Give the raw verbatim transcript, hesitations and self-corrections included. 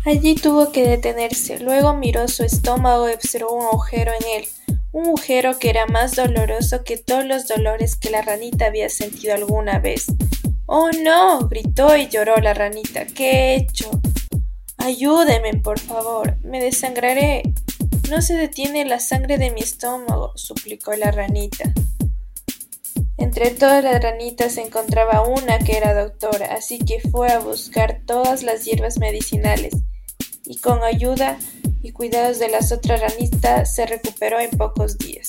Allí tuvo que detenerse, luego miró su estómago y observó un agujero en él, un agujero que era más doloroso que todos los dolores que la ranita había sentido alguna vez. ¡Oh, no! Gritó y lloró la ranita. ¿Qué he hecho? Ayúdeme, por favor. Me desangraré. No se detiene la sangre de mi estómago, suplicó la ranita. Entre todas las ranitas se encontraba una que era doctora, así que fue a buscar todas las hierbas medicinales y con ayuda y cuidados de las otras ranitas se recuperó en pocos días.